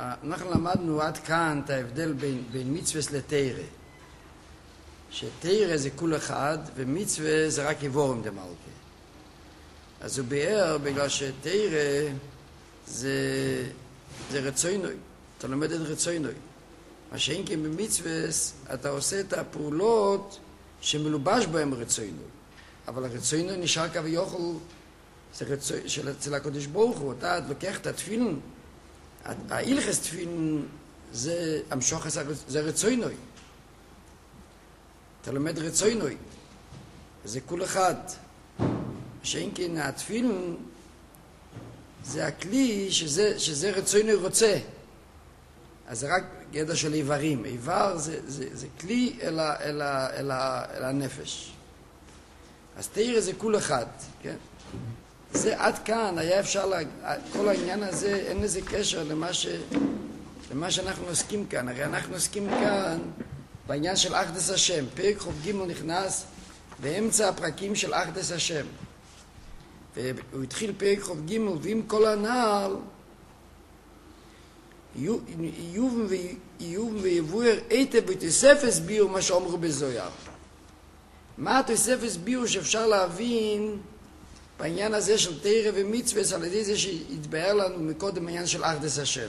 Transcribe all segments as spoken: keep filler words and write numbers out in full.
אנחנו למדנו עד כאן את ההבדל בין, בין מצווה לתורה. שתורה זה כול אחד, ומצווה זה רק יבורם דמלכה. אז הוא ביאר בגלל שתורה זה, זה רצוינוי. אתה לומד את רצוינוי. מה שאין כי במצווה אתה עושה את הפעולות שמלובש בהם רצוינוי. אבל הרצוינוי נשאר כביכול, זה רצוי של אצל הקדוש ברוך הוא. אתה לוקח את התפילין, ההלכס תפילין זה המשוך, זה רצוינוי. אתה לומד רצוינוי. זה כול אחד. שאין כן התפילין זה הכלי שזה, שזה רצוינוי רוצה. אז זה רק גדע של איברים. איבר זה, זה, זה כלי אל, אל, אל, אל הנפש. אז תראה זה כול אחד. כן? זה עד כאן היה אפשר, לה, כל העניין הזה אין לזה קשר למה, ש, למה שאנחנו עוסקים כאן. הרי אנחנו עוסקים כאן בעניין של אחדס השם. פרק חוב ג' נכנס באמצע הפרקים של אחדס השם. והוא התחיל פרק חוב ג' ועם כל הנעל איוב ויבואר היטב ותוספס ביור מה שאומרו בזויר. מה התוספס ביור שאפשר להבין בעניין הזה של תורה ומצווה על ידי זה שהתבהר לנו מקודם העניין של אחדס השם.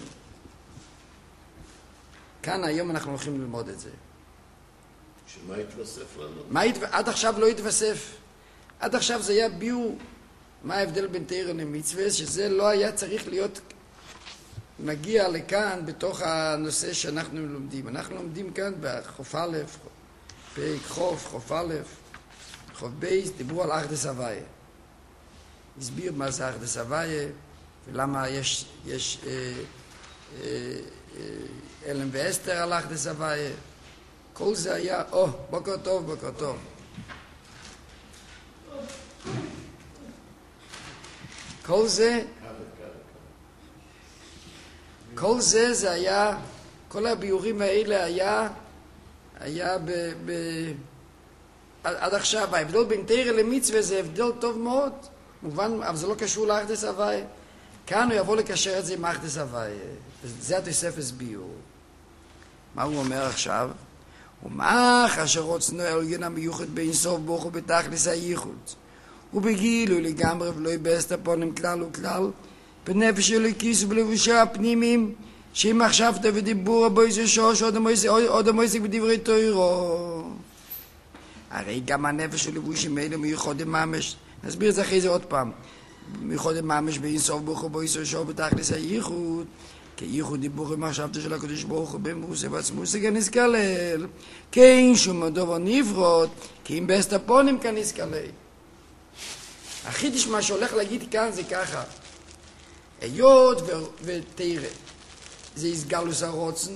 כאן היום אנחנו הולכים ללמוד את זה. שמה התווסף לנו? מה הת... עד עכשיו לא התווסף. עד עכשיו זה היה ביור מה ההבדל בין תורה למצווה, שזה לא היה צריך להיות נגיע לכאן בתוך הנושא שאנחנו לומדים. אנחנו לומדים כאן בחוף א', פרק חוף, חוף א', חוף בייס, דיברו על אחדס הוויה. הסביר מה זה אחדס הוויה, ולמה יש, יש אה, אה, אה, אלם ואסתר על אחדס הוויה. כל זה היה, או, בוקר טוב, בוקר טוב. כל זה, כל זה זה היה, כל הביורים האלה היה, היה ב, ב, עד, עד עכשיו, ההבדל בין תורה למצווה זה הבדל טוב מאוד, מובן, אבל זה לא קשור לאחדס הוויה. כאן הוא יבוא לקשר את זה עם אחדס הוויה. זה התוספס ביור. מה הוא אומר עכשיו? ומח אשר רוצנו העליון המיוחד בין סוף ברוך הוא בתכלס הייחוד. ובגילוי לגמרי ולא יבסת הפונים כלל וכלל, בנפש אלוקיס ובלבושי הפנימיים, שאם מחשבת ודיבור בו איזה שוש עוד המויסק בדברי תוירו. הרי גם הנפש ולבושים האלה מיוחד ממש, נסביר את זה אחרי זה עוד פעם, מיוחד ממש בין סוף ברוך הוא בו איזה שוש בתכלס הייחוד, כי ייחוד דיבור ומחשבת של הקדוש ברוך הוא במוסה ועצמוסה כנסקלל, כי אין שום דבר נפרות, כי אם בסת הפונים כנסקלל. החידש מה שהולך להגיד כאן זה ככה, היות ותראה, זה הסגלוס הרוצן,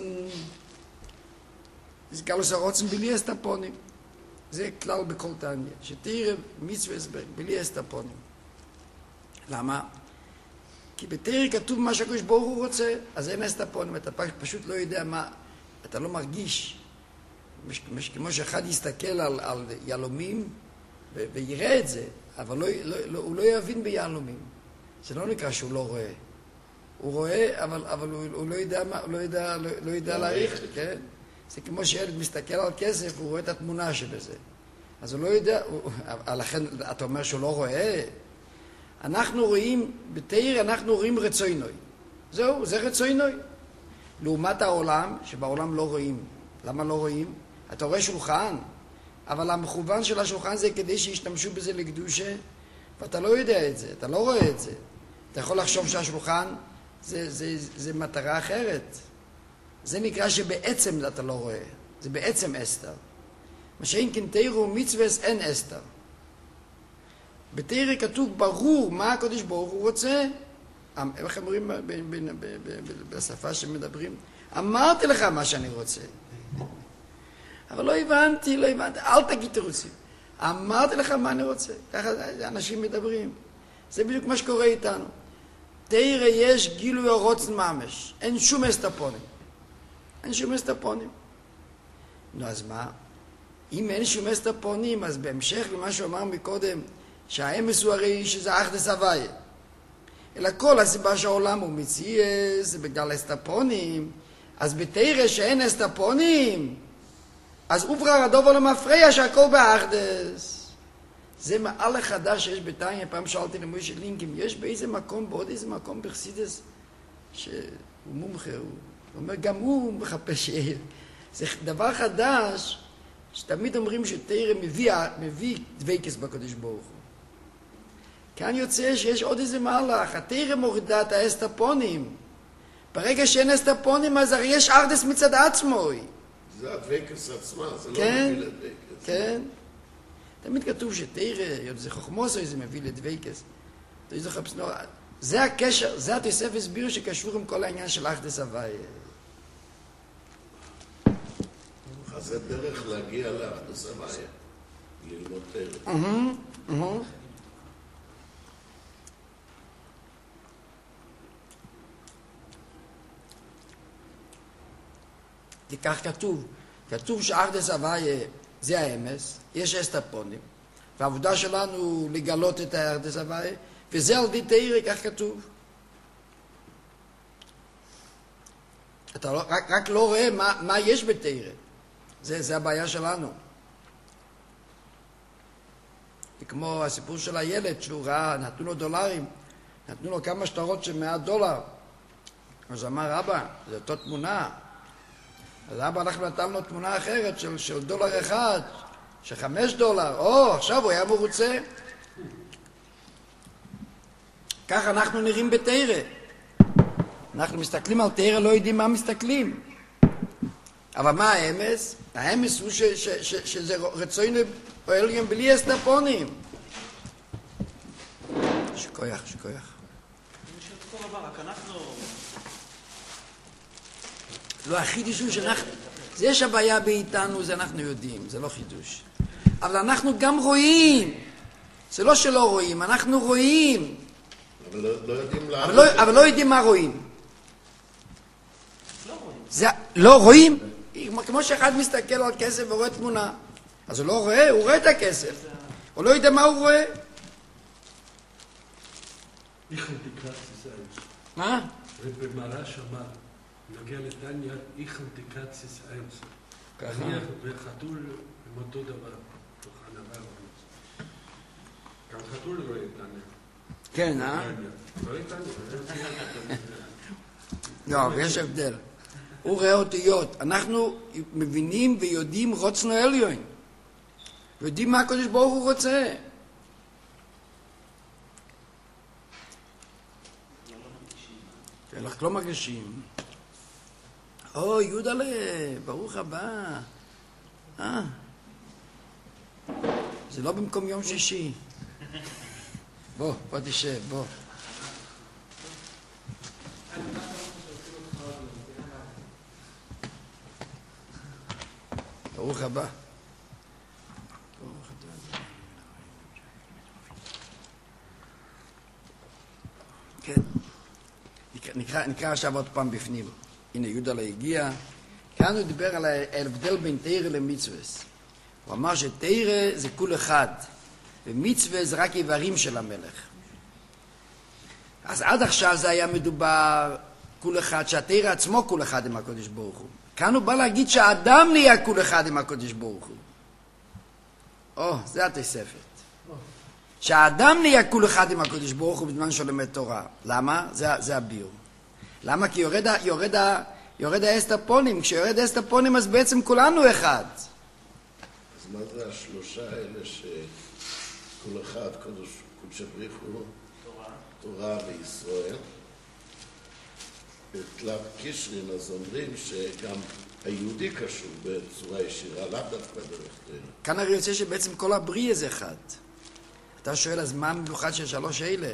הסגלוס הרוצן בלי אסטפונים. זה כלל בכל תניא, שתראה מצווה הסבר, בלי אסטפונים. למה? כי בתראה כתוב מה שהקדוש ברוך הוא רוצה, אז אין אסטפונים, אתה פשוט לא יודע מה, אתה לא מרגיש. כמו שאחד יסתכל על, על ילומים ו- ויראה את זה, אבל לא, לא, לא, הוא לא יבין ביהלומים. זה לא נקרא שהוא לא רואה. הוא רואה, אבל, אבל הוא, הוא לא יודע, הוא לא יודע, לא, לא יודע להעריך, כן? זה כמו שילד מסתכל על כסף, הוא רואה את התמונה שבזה. אז הוא לא יודע, הוא, לכן אתה אומר שהוא לא רואה. אנחנו רואים, בתאיר אנחנו רואים רצוינוי. זהו, זה רצוינוי. לעומת העולם, שבעולם לא רואים. למה לא רואים? אתה רואה שולחן, אבל המכוון של השולחן זה כדי שישתמשו בזה לקדושה, ואתה לא יודע את זה, אתה לא רואה את זה. אתה יכול לחשוב שהשולחן זה, זה, זה מטרה אחרת. זה נקרא שבעצם אתה לא רואה. זה בעצם אסתר. מה שאין כן תירו ומצווה אין אסתר. בתירו כתוב ברור מה הקדוש ברוך הוא רוצה. איך אומרים בשפה שמדברים? אמרתי לך מה שאני רוצה. אבל לא הבנתי, לא הבנתי. אל תגיד תירוצים. אמרתי לך מה אני רוצה. ככה אנשים מדברים. זה בדיוק מה שקורה איתנו. תראה, יש גילוי הרוצן ממש. אין שום אסטפונים. אין שום אסטפונים. נו, אז מה? אם אין שום אסטפונים, אז בהמשך למה שהוא אמר מקודם, שהאמס הוא הרי שזה אחדס הוויה. אלא כל הסיבה שהעולם הוא מציאס, זה בגלל אסטפונים. אז בתרא שאין אסטפונים, אז אוברר הדובר למפריע שהכל באחדס. זה מעל החדש שיש בתניא. פעם שאלתי למוישה לינקים, יש באיזה מקום, בעוד איזה מקום בחסידס, שהוא מומחה, הוא אומר, גם הוא מחפש שיהיה. זה דבר חדש, שתמיד אומרים שתרא מביא, מביא דבקס בקדוש ברוך הוא. כאן יוצא שיש עוד איזה מהלך, התרא מורידה את האסטפונים. ברגע שאין אסטפונים, אז הרי יש ארדס מצד עצמו. זה הדבקס עצמה, זה כן, לא מביא לדבקס. כן. תמיד כתוב שתרא, זה חוכמוסו, זה מביא לדבקס. זה הקשר, זה התוסף הסביר שקשור עם כל העניין של אחדס הוויה. אז זה דרך להגיע לאחדס הוויה, ללמוד תרא. אהה, אהה. כך כתוב, כתוב שאחדס הוויה זה האמס, יש אסטפונים, והעבודה שלנו לגלות את האחדס הוויה, וזה על ידי תרא, כך כתוב. אתה לא, רק, רק לא רואה מה, מה יש בתרא. זה, זה הבעיה שלנו. כמו הסיפור של הילד שהוא ראה, נתנו לו דולרים, נתנו לו כמה שטרות של מאה דולר. אז אמר, אבא, זו אותה תמונה. אז אבא אנחנו נתן לו תמונה אחרת של, של דולר אחד, של חמש דולר. או, עכשיו הוא היה מרוצה. כך אנחנו נראים בתרא. אנחנו מסתכלים על תרא, לא יודעים מה מסתכלים. אבל מה האמס? האמס הוא ש, ש, ש, שזה רצונו עליון בלי אסטפונים. שכוח, שכוח. רק אנחנו... לא, החידוש הוא שאנחנו... זה שהבעיה באיתנו, זה אנחנו יודעים, זה לא חידוש. אבל אנחנו גם רואים. זה לא שלא רואים, אנחנו רואים. אבל לא, לא יודעים אבל לא, אבל לא יודעים מה רואים. לא רואים. זה, לא רואים? כמו שאחד מסתכל על כסף ורואה תמונה. אז הוא לא רואה, הוא רואה את הכסף. הוא לא יודע מה הוא רואה. איך אינטיקציס איינס. מה? ובמרש אמר, נוגע לתניא, איך אינטיקציס איינס. ככה. נניח וחתול הם אותו דבר. תוך הנבר. גם חתול רואה תניא. כן, אה? רואה תניא. לא, אבל יש הבדל. הוא רואה אותיות. אנחנו מבינים ויודעים רוצנו עליון. יודעים מה הקדוש ברוך הוא רוצה. אנחנו לא מרגישים. או, יודלה, ברוך הבא. אה. זה לא במקום יום שישי. בוא, בוא תשב, בוא. ברוך הבא. כן. נקרא, נקרא עכשיו עוד פעם בפנים. הנה, יהודה הגיע. כאן הוא דיבר על ההבדל בין תרא למצווה. הוא אמר שתרא זה כול אחד, ומצווה זה רק איברים של המלך. אז עד עכשיו זה היה מדובר כול אחד, שהתרא עצמו כול אחד עם הקדוש ברוך הוא. כאן הוא בא להגיד שהאדם נהיה כול אחד עם הקדוש ברוך הוא. או, זה התוספת. שהאדם נהיה כול אחד עם הקדוש ברוך הוא בזמן שלומד תורה. למה? זה, זה הביור. למה? כי יורד, יורד, יורד האסטפונים. כשיורד האסטפונים אז בעצם כולנו אחד. אז מה זה השלושה האלה שכל אחד, קודש, קודש הבריך הוא תורה. תורה וישראל? בתלת קישרין אז אומרים שגם היהודי קשור בצורה ישירה, לאו דווקא דרך תרא. כאן הרי יוצא שבעצם כל הבריאה זה אחד. אתה שואל, אז מה המיוחד של שלוש אלה?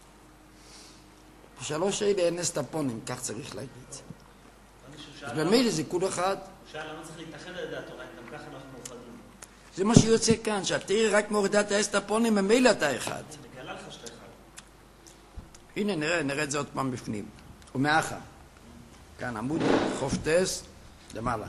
בשלוש אלה אין אסטפונים, כך צריך להגיד. אז במילא זה כול אחד. שאלה, למה צריך להתאחד על ידי התורה, גם ככה אנחנו מאוחדים. זה מה שיוצא כאן, שהתרא רק מורידה את האסטפונים, ממילא אתה אחד. זה מגלה לך שאתה אחד. הנה, נראה, נראה את זה עוד פעם בפנים. ומאחה. כאן עמוד חופטס, למעלה.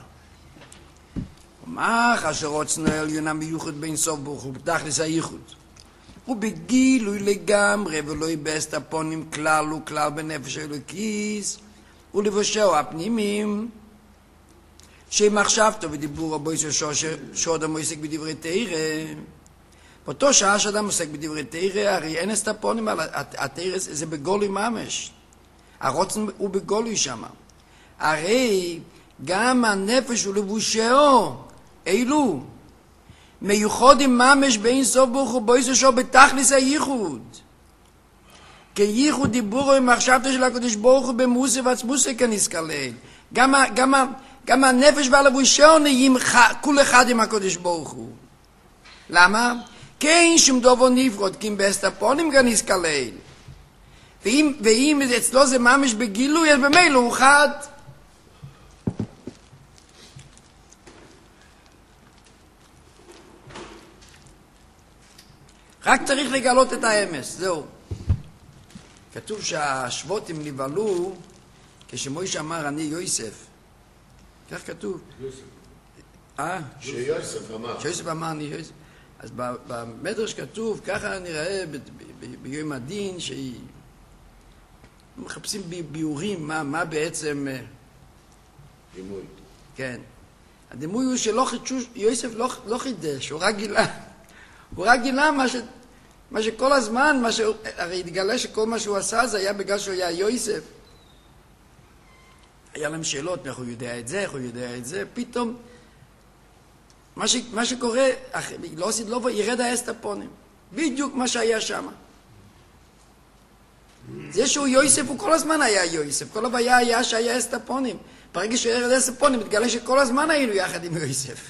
ומאחה שרוצנו עליון המיוחד בין סוף ברוך הוא, בתכלס הייחוד. ובגילוי לגמרי, ולא יבס את הפונים כלל וכלל בנפש אלוקיס, ולבושהו הפנימים, שמחשבתו ודיבור רבו ישושו שעודם עוסק בדברי תירא. באותו שעה שאדם עוסק בדברי תירא, הרי אין את הפונים על התירא, זה בגולוי ממש. הרוצן הוא בגולוי שם. הרי גם הנפש ולבושהו, אילו, מיוחדים ממש בין סוף ברוך הוא בו ישושו בתכלס הייחוד. כי ייחוד דיבורו עם מחשבתו של הקדוש ברוך הוא במוסי ועצמוסי כנזכלל. גם, גם, גם הנפש והלבושו נהיים כל אחד עם הקדוש ברוך הוא. למה? כי אין שום דובו נפרוד, כי אם באסטפונים כנזכלל. ואם, ואם אצלו זה ממש בגילוי, אז במילא הוא חד. רק צריך לגלות את האמס, זהו. כתוב שהשבותים נבהלו כשמוישה אמר אני יוסף. כך כתוב. יוסף. אה? שיוסף אמר. שיוסף אמר אני יוסף. אז במדרש כתוב, ככה נראה ביום הדין, שמחפשים ביורים מה, מה בעצם... דימוי. כן. הדימוי הוא שלא חידשו, יוסף לא, לא חידש, הוא רק גילה. הוא רק גילה מה, ש, מה שכל הזמן, מה ש, הרי התגלה שכל מה שהוא עשה זה היה בגלל שהוא היה יוסף. היה להם שאלות, איך הוא יודע את זה, איך הוא יודע את זה, פתאום, מה, ש, מה שקורה, לא עשית לא, ירד האסטפונים. בדיוק מה שהיה שם. זה שהוא יוסף, הוא כל הזמן היה יוסף. כל הבעיה היה שהיה אסטפונים. ברגע שירד האסטפונים, התגלה שכל הזמן היינו יחד עם יוסף.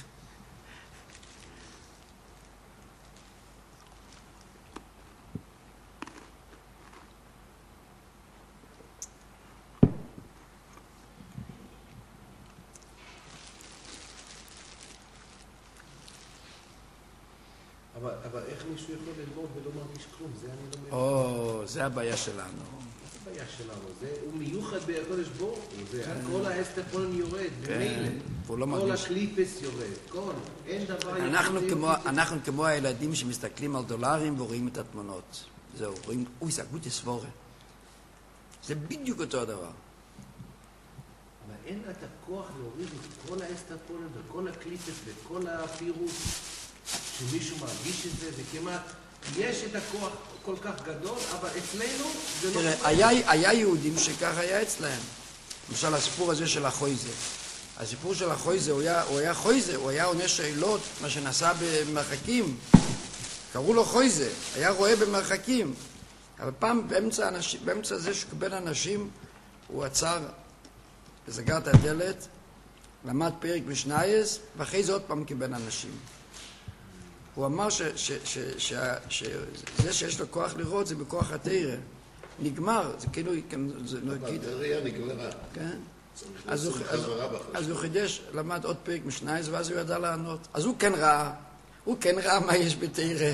אבל, אבל איך מישהו יכול ללמוד ולא מרגיש כלום? זה אני לא מבין. או, זה הבעיה שלנו. זה הבעיה שלנו. זה, הוא מיוחד בקודש ברוך הוא. זה כל האסטפון יורד, במילא. והוא לא כל מרגיש. הקליפס יורד. כל, אין דבר... אנחנו יכול כמו, להיות- אנחנו כמו הילדים שמסתכלים על דולרים ורואים את התמונות. זהו, רואים, אוי, זה הגות יסבורה. זה בדיוק אותו הדבר. אבל אין את הכוח להוריד את כל האסטפון וכל הקליפס וכל הפירוט שמישהו מרגיש את זה, וכמעט יש את הכוח כל כך גדול, אבל אצלנו זה לא... תראה, קורה. היה, היה יהודים שכך היה אצלהם. למשל, הסיפור הזה של החויזה. הסיפור של החויזה, הוא היה, הוא היה חויזה, הוא היה עונה שאלות, מה שנסע במרחקים. קראו לו חויזה, היה רואה במרחקים. אבל פעם, באמצע, אנשים, באמצע זה שקיבל אנשים, הוא עצר וסגר את הדלת, למד פרק משנייס, ואחרי זה עוד פעם קיבל אנשים. הוא אמר ש, ש, ש, ש, ש, שזה שיש לו כוח לראות זה בכוח התרא. נגמר, זה כאילו, זה לא אבל גיד. הראייה נגמרה. כן? צריך אז הוא, לעשות אז, חזרה בחשבון. אז הוא חידש, למד עוד פרק משנייס, ואז הוא ידע לענות. אז הוא כן ראה, הוא כן ראה מה יש בתרא.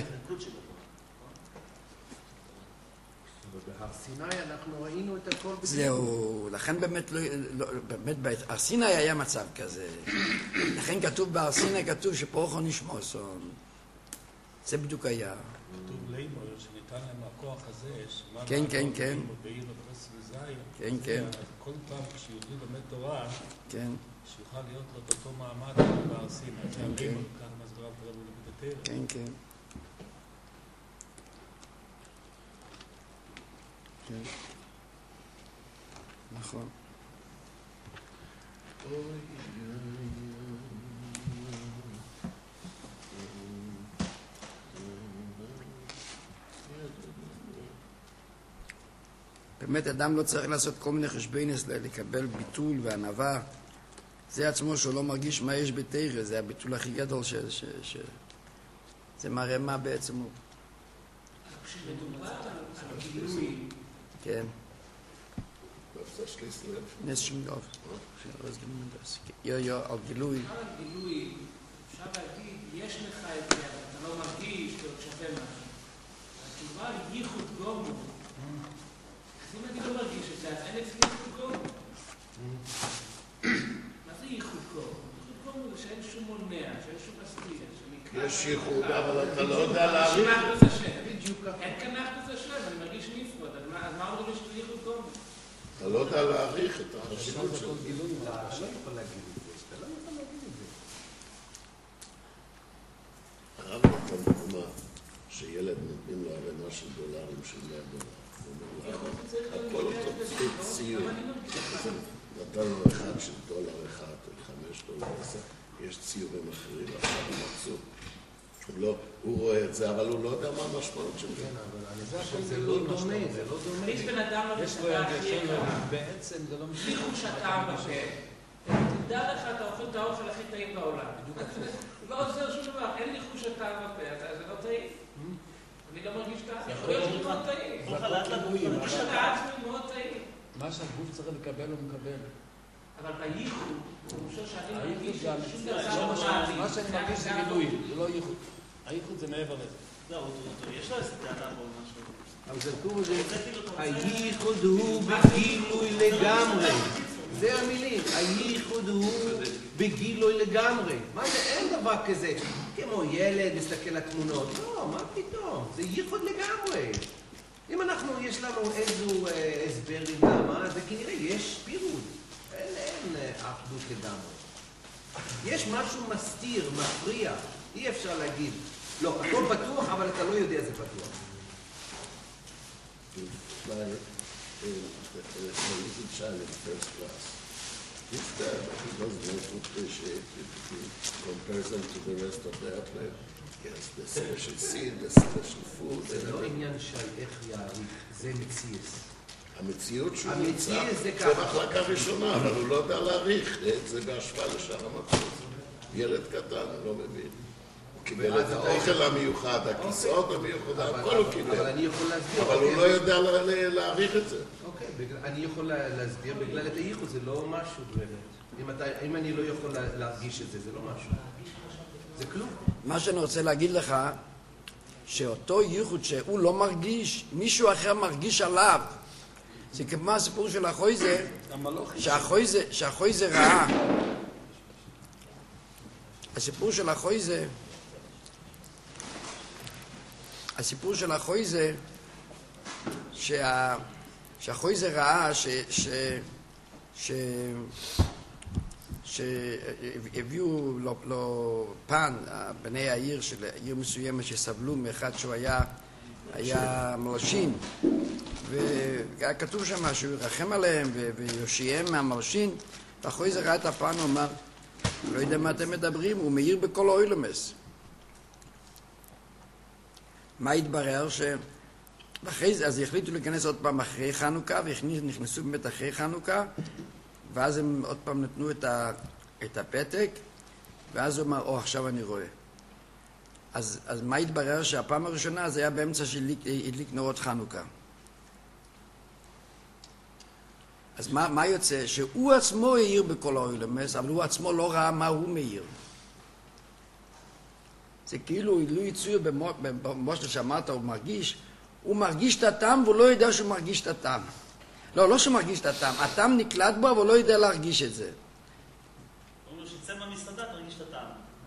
בהר סיני אנחנו ראינו את הכל בדיוק. זהו, לכן באמת, לא, לא, באמת בהר סיני היה מצב כזה. לכן כתוב בהר סיני, כתוב שפרוחו נשמוסון. זה בדיוק היה. כתוב לימור שניתן להם הכוח הזה, שמה כן, כן, כן. בעיר הפרס וזין. כן, כן. כל פעם כשיהודי לומד תורה, כן, שיוכל להיות לו באותו מעמד בהר סיני. זה כן. הלימור, כאן מסבירה קורא לו בתרא. כן, כן. כן. נכון. באמת אדם לא צריך לעשות כל מיני חשבונס לקבל ביטול וענווה. זה עצמו שהוא לא מרגיש מה יש בתרא, זה הביטול הכי גדול ש... ש, ש זה מראה מה בעצם הוא. כשמדובר על גילוי, כן. Das schließt lב. נס שמדוב. יו יו, על גילוי. על גילוי, אפשר להגיד, יש לך את זה, אבל אתה לא מרגיש, אתה לא שווה משהו. התשובה היא ייחוד גומו. אז אם אני לא מרגיש את זה, אז אין אצלי ייחוד גומו. מה זה ייחוד גומו? ייחוד גומו זה שאין שום מונע, שאין שום מסתיר, שנקרא... יש ייחוד, אבל אתה לא יודע להעריך. אחדות השם. אין כאן אחדות השם, אני מרגיש נפרד, אז מה אומרים שזה ייחוד גומר? אתה לא יודע להעריך את החשיבות שלו. אתה לא יכול להגיד את זה, אתה לא יכול להגיד את זה. הרב נתן דוגמה שילד נותנים לו ערימה של דולרים של מאה דולר. הכל אותו ציור. נתן לו אחד של דולר אחד, חמש דולר, יש ציורים אחרים, עכשיו הוא מצאו. הוא רואה את זה, אבל הוא לא יודע מה המשמעות של זה. כן, אבל אני חושב שזה לא דומה, זה לא דומה. יש בן אדם לא בשתה הכי יקרה. בעצם זה לא משנה. בלי חוש הטעם בפה. תדע לך, אתה אוכל את האוכל הכי טעים בעולם. לא עוזר שום דבר, אין לי חוש הטעם בפה, זה לא טעים. אני לא מרגיש טעם. יכול להיות שזה מאוד טעים. חוש הטעם זה מאוד טעים. מה שהגוף צריך לקבל הוא מקבל. אבל בייחוד, אני חושב שאני מרגיש שום זה דבר לא לא משנה. מעדיף. מה שאני מרגיש זה מילוי, זה לא ייחוד. הייחוד זה מעבר לזה. זהו, יש לו איזה טענה או משהו. אבל זה כתוב זה, הייחוד הוא בגילוי לגמרי. זה המילים, הייחוד הוא בגילוי לגמרי. מה זה? אין דבר כזה. כמו ילד מסתכל על תמונות. לא, מה פתאום? זה ייחוד לגמרי. אם אנחנו, יש לנו איזו הסברים למה, זה כנראה יש פירוד. אין אחדות לגמרי. יש משהו מסתיר, מפריע. אי אפשר להגיד. לא, הכל פתוח, אבל אתה לא יודע זה פתוח. By a little child in first class, if that he doesn't want to appreciate it in comparison to the rest of the airplane, yes, the special seat, the special food. זה לא עניין של איך יעריך, זה מציאס. המציאות שהוא המציאות נמצא, זה זה ככה. מחלקה ראשונה, אבל הוא לא יודע להעריך את זה בהשוואה לשאר המטוס. ילד קטן, הוא לא מבין. הוא קיבל את האוכל המיוחד, הכיסאות המיוחד, הכל הוא קיבל. אבל אני יכול להסביר. אבל הוא לא יודע להעריך את זה. אוקיי, אני יכול להסביר בגלל את הייחוד, זה לא משהו באמת. אם אני לא יכול להרגיש את זה, זה לא משהו. זה כלום. מה שאני רוצה להגיד לך, שאותו ייחוד שהוא לא מרגיש, מישהו אחר מרגיש עליו. זה כמו הסיפור של החויזה, שהחויזה, שהחויזה ראה. הסיפור של החויזה, הסיפור של החויזה, שה, שהחויזה ראה ש, ש, ש, שהביאו לו, לו פן, בני העיר של עיר מסוימת שסבלו מאחד שהוא היה, היה מלשין, והיה כתוב שם שהוא ירחם עליהם ויושיעם מהמלשין, והחויזה ראה את הפן, הוא אמר, לא יודע מה אתם מדברים, הוא מאיר בכל האוילמס. מה התברר? ש... ואחרי זה, אז החליטו להיכנס עוד פעם אחרי חנוכה, ונכנסו באמת אחרי חנוכה, ואז הם עוד פעם נתנו את, ה... את הפתק, ואז הוא אמר, או, עכשיו אני רואה. אז, אז מה התברר? שהפעם הראשונה זה היה באמצע שהדליק נרות חנוכה. אז מה, מה יוצא? שהוא עצמו העיר בכל האוילמס, אבל הוא עצמו לא ראה מה הוא מעיר. זה כאילו, לא יצויר במושל שאמרת, הוא מרגיש, הוא מרגיש את הטעם והוא לא יודע שהוא מרגיש את הטעם. לא, לא שהוא מרגיש את הטעם, הטעם נקלט בו, אבל לא יודע להרגיש את זה. הוא אומר שצא מהמסעדה, תרגיש את הטעם.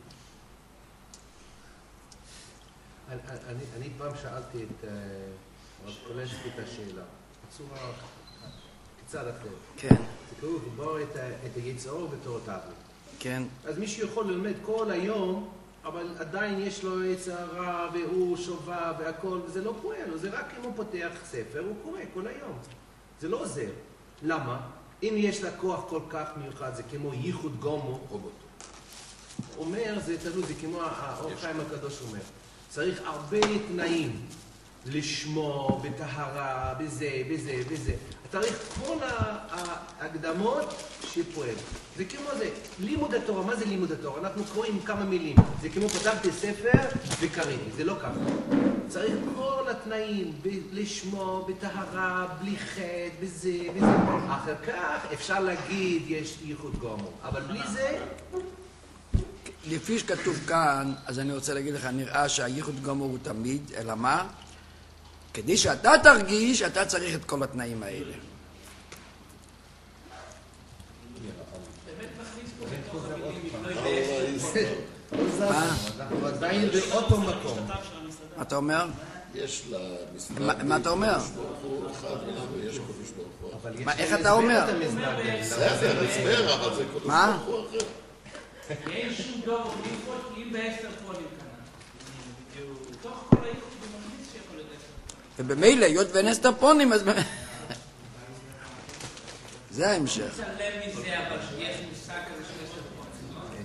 אני, אני, אני פעם שאלתי את הרב קולשקי את השאלה, בצורה קצת אחרת. כן. זה כאילו לבור את, את היצור בתור תאווה. כן. אז מישהו יכול ללמד כל היום, אבל עדיין יש לו יצרה והוא שובע והכל, וזה לא פועל לו, זה רק אם הוא פותח ספר, הוא קורא כל היום. זה לא עוזר. למה? אם יש לה כוח כל כך מיוחד, זה כמו ייחוד גומו, רובוטו. הוא אומר, זה תלוי, זה כמו האור חיים הקדוש אומר. צריך הרבה תנאים לשמור בטהרה, בזה, בזה, בזה. צריך כל ההקדמות שפועל. זה כמו זה, לימוד התורה, מה זה לימוד התורה? אנחנו קוראים כמה מילים. זה כמו פתחתי ספר וקראתי, זה לא ככה. צריך כל התנאים, לשמור בטהרה, בלי חטא, בזה, בזה. אחר כך אפשר להגיד יש ייחוד גומו, אבל בלי זה... לפי שכתוב כאן, אז אני רוצה להגיד לך, נראה שהייחוד גומו הוא תמיד, אלא מה? כדי שאתה תרגיש, אתה צריך את כל התנאים האלה. באמת מכניס פה בתוך המילים, אם לא יודע, אנחנו עדיין באותו מקום. מה אתה אומר? יש למסדר... מה- מה אתה אומר? ברוך הוא אחד ויש קודש ברוך הוא. אבל יש מה, איך להם אתה הסבר אומר? את המזבח. בסדר, הסבר, אבל זה קודש מה? ברוך הוא אחר. אין שום דור בליפות כי אם בעשר פונים כאן. תוך כל האיכות במכניס שיכול להיות עשר פונים. ובמילא, היות ואין אסטרפונים, אז... זה ההמשך. צלם מזה אבל שיש מושג כזה של עשר פונים.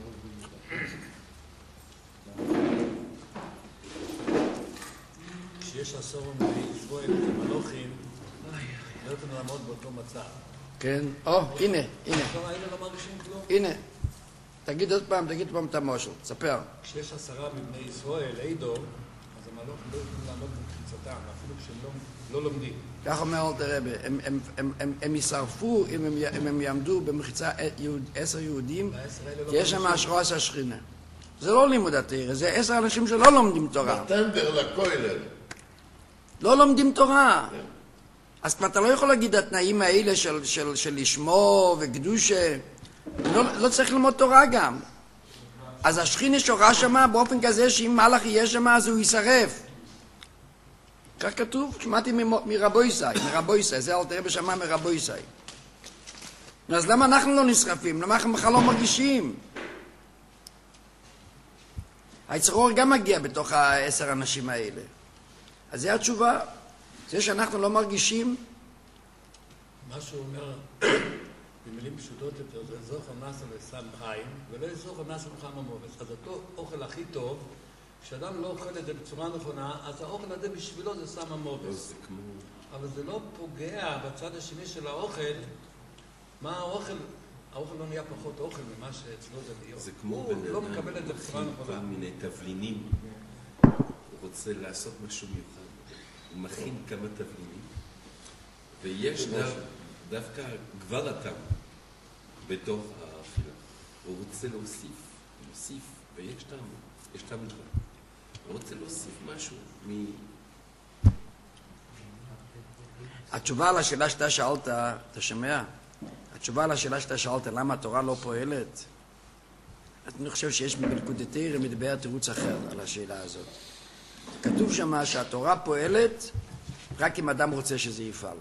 כשיש עשור מישראל כמלוכים, לא יכולים לעמוד באותו מצב. כן. או, הנה, הנה, עכשיו האלה לא מרגישים כלום. הנה. תגיד עוד פעם, תגיד פעם את המשהו. תספר. כשיש עשרה מבני ישראל, עדו, אז המלוכים לא יכולים לעמוד במחיצתם, אפילו כשהם לא, לא לומדים. כך אומר אלתר רבי, הם, הם, הם, הם, הם ישרפו אם הם, י- אם הם יעמדו במחיצה יהוד, עשר יהודים, והעשר האלה לא כי יש שם מרגישים. אשרוס השכינה. זה לא לימוד התורה, זה עשר אנשים שלא לומדים תורה. טנדר לכולל. לא לומדים תורה. אז כבר אתה לא יכול להגיד התנאים האלה של, של, של לשמור וקדושה. לא, לא צריך ללמוד תורה גם. אז השכינה שורה שמה באופן כזה שאם מלאך יהיה שמה אז הוא יישרף. כך כתוב, שמעתי מ- מרבו ישי, מרבו ישי, זה אלתר רבי שמע מרבו ישי. אז למה אנחנו לא נשרפים? למה אנחנו בכלל לא מרגישים? היצרור גם מגיע בתוך העשר אנשים האלה. אז זו התשובה. זה שאנחנו לא מרגישים, מה שהוא אומר, במילים פשוטות יותר, זה זוכר נסו לסם חיים, ולא זוכר נסו לחם המובס. אז אותו אוכל הכי טוב, כשאדם לא אוכל את זה בצורה נכונה, אז האוכל הזה בשבילו זה סם המובס. אבל זה לא פוגע בצד השני של האוכל. מה האוכל? האוכל לא נהיה פחות אוכל ממה שאצלו זה להיות. זה כמו הוא בן לא אדם מקבל את זה בצורה מכין נכונה. כל מיני תבלינים. הוא רוצה לעשות משהו מיוחד. הוא מכין כמה תבלינים, ויש דו, דווקא גבל הטעם בתוך האכילה. הוא רוצה להוסיף, להוסיף, ויש טעם, יש טעם גבל. הוא רוצה להוסיף משהו מ... התשובה על השאלה שאתה שאלת, אתה שומע? התשובה על השאלה שאתה שאלת, למה התורה לא פועלת? אני חושב שיש בליקוטי מדבר תירוץ אחר על השאלה הזאת. כתוב שם שהתורה פועלת רק אם אדם רוצה שזה יפעל.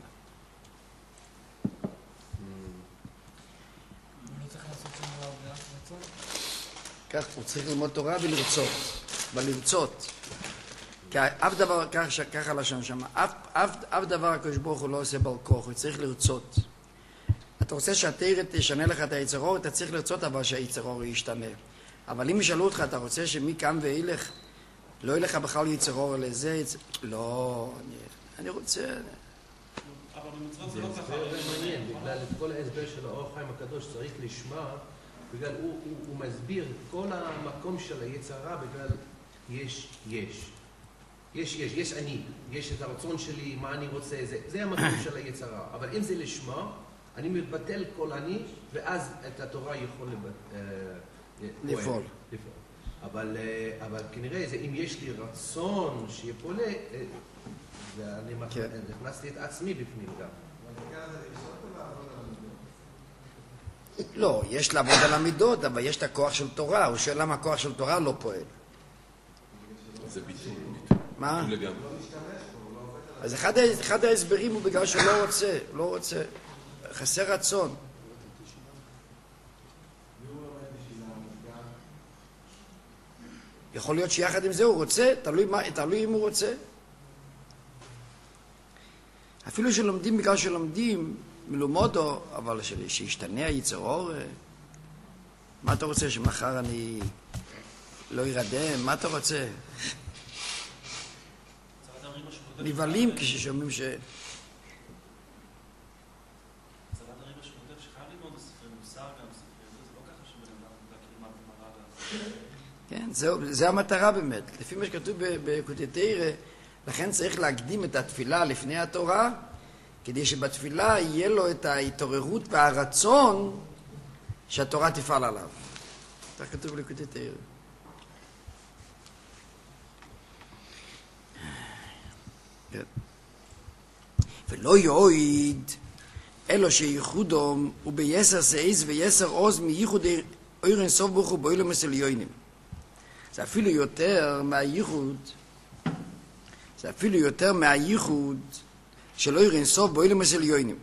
כך הוא צריך ללמוד תורה ולרצות, ולרצות. כי אף דבר, ככה לשון שם, אף, אף, אף דבר הקדוש ברוך הוא לא עושה בעל כוח, הוא צריך לרצות. אתה רוצה שהתורה תשנה לך את היצר אור, אתה צריך לרצות אבל שהיצר אור ישתנה. אבל אם ישאלו אותך, אתה רוצה שמכאן ואילך לא יהיה לך בכלל יצר אור לזה, יצר... לא, אני, אני רוצה... אבל במצוות זה זה לא ככה. הסבר מעניין, בגלל את כל ההסבר של האור החיים הקדוש צריך לשמוע, בגלל הוא, הוא, הוא מסביר את כל המקום של היצרה, בגלל יש, יש. יש, יש, יש אני, יש את הרצון שלי, מה אני רוצה, זה, זה המקום של היצרה. אבל אם זה לשמוע, אני מבטל כל אני, ואז את התורה יכול לבט... לפעול. לפעול. אבל, אבל כנראה, זה, אם יש לי רצון שיהיה פועל, ואני כן. נכנסתי את עצמי בפנים גם. לא, יש לעבוד על המידות, אבל יש את הכוח של תורה. הוא שואל למה הכוח של תורה לא פועל. זה ביטול. מה? ביטול לגמרי. אז אחד, אחד ההסברים הוא בגלל שהוא לא רוצה, לא רוצה, חסר רצון. יכול להיות שיחד עם זה הוא רוצה, תלוי, מה, תלוי אם הוא רוצה. אפילו שלומדים בגלל שלומדים מלומדו, אבל שישתנה היצר אור. מה אתה רוצה, שמחר אני לא ירדם? מה אתה רוצה? נבלים כששומעים ש... צבא דברים משמעותיו שחייב ללמוד בספרי מוסר גם ספרי, זה לא ככה שבן אדם יודע כאילו מה בגמרא. כן, זהו, זה המטרה באמת. לפי מה שכתוב בליקוטי תורה, לכן צריך להקדים את התפילה לפני התורה, כדי שבתפילה יהיה לו את ההתעוררות והרצון שהתורה תפעל עליו. כך כתוב בליקוטי תורה. כן. ולא יועיד אלו שייחודום וביסר סעיז ויסר עוז מייחוד אור אין סוף ברוך הוא באילום מסליונים. זה אפילו יותר מהייחוד, זה אפילו יותר מהייחוד של אור אין סוף באילום מסליונים.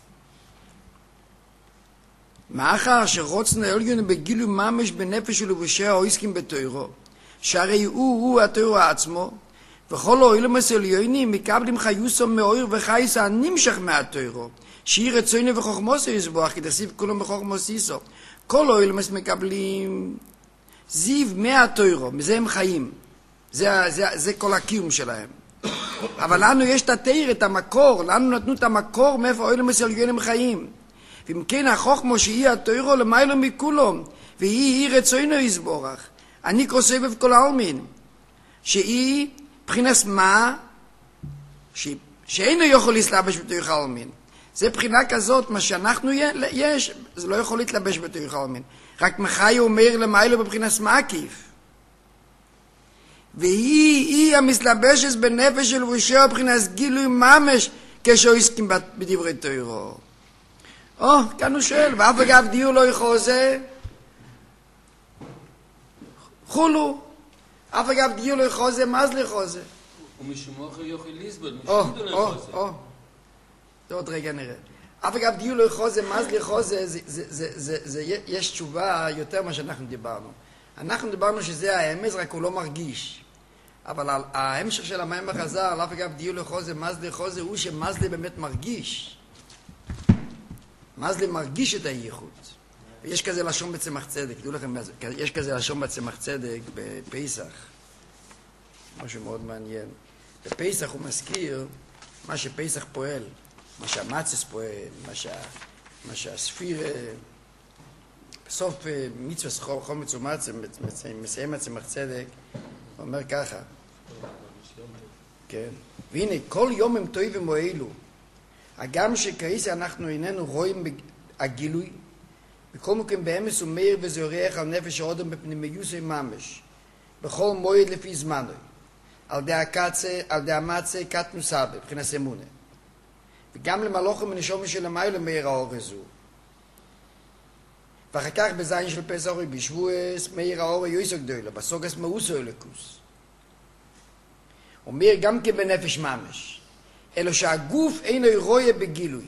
מאחר שרוצן העליון בגילוי ממש בנפש ולבושי העוסקים בתוירו, שהרי הוא הוא התוירו עצמו, וכל האילום הסליונים מקבלים חיוסו מאויר וחייס הנמשך מהתוירו, שהיא רצוינו וחוכמוסו יסבוח, כי תסיב כולם בחוכמוסיסו. כל האילום מקבלים זיו מהתוירו, מזה הם חיים. זה, זה, זה כל הקיום שלהם. אבל לנו יש את התאיר, את המקור, לנו נתנו את המקור מאיפה האילום הסליונים חיים. ואם כן החוכמו שהיא התוירו למיילו מכולום, והיא היא רצוינו יסבורך. אני כוסבב כל העלמין, שהיא בחינס מה, ש... שאינו יכול להסלבש בתוך העלמין. זה בחינה כזאת, מה שאנחנו יש, זה לא יכול להתלבש בתוך העלמין. רק מחי אומר למיילו בבחינס מה עקיף. והיא היא המסלבשת בנפש של ראשו בבחינס גילוי ממש, כשעוסקים בדברי תוירו. או, כאן הוא שואל, ואף אגב דיור לא יחוזה, חולו, אף אגב דיור לא יחוזה, מה זה לחוזה? ומשום אחר יוכל לסבול, או, משום לא או, יחוזה. או, זה עוד רגע נראה. אף אגב דיור לא יחוזה, מה זה לחוזה, זה, זה, זה, זה, זה, יש תשובה יותר מה שאנחנו דיברנו. אנחנו דיברנו שזה האמץ, רק הוא לא מרגיש. אבל ההמשך של המים החזר, אף אגב דיור לא יחוזה, מה זה לחוזה, הוא שמזלי באמת מרגיש. מזלי מרגיש את הייחוד. ויש כזה לשון בצמח צדק, תדעו לכם, יש כזה לשון בצמח צדק בפסח, משהו מאוד מעניין. בפסח הוא מזכיר מה שפסח פועל, מה שהמצס פועל, מה, שה, מה שהספיר, בסוף מצווה חול מצומצם, מסיים הצמח צדק, הוא אומר ככה, כן, והנה כל יום הם טועים ומועילו, הגם שכעיסה אנחנו איננו רואים הגילוי, בכל מקום באמס ומאיר וזורח על נפש האודם בפנימיוסי ממש, בכל מועד לפי זמנו, על די הקצה, על די המצה, קטנו סבא, מבחינת אמונה. וגם למלוכים ונשומים של המיילו מאיר האור הזו. ואחר כך בזין של פסח בשבועס מאיר האור יויסו גדולה, בסוגס מאוסו אלוקוס. הוא מאיר גם כן בנפש ממש, אלו שהגוף אינו רואה בגילוי.